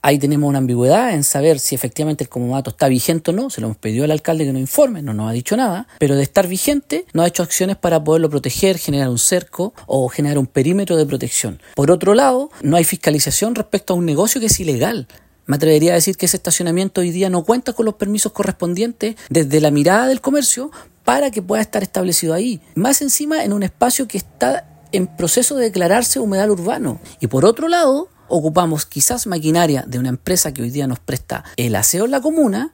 Ahí tenemos una ambigüedad en saber si efectivamente el comodato está vigente o no. Se lo hemos pedido al alcalde que nos informe, no nos ha dicho nada, pero de estar vigente no ha hecho acciones para poderlo proteger, generar un cerco o generar un perímetro de protección. Por otro lado, no hay fiscalización respecto a un negocio que es ilegal. Me atrevería a decir que ese estacionamiento hoy día no cuenta con los permisos correspondientes desde la mirada del comercio para que pueda estar establecido ahí. Más encima en un espacio que está en proceso de declararse humedal urbano. Y por otro lado, ocupamos quizás maquinaria de una empresa que hoy día nos presta el aseo en la comuna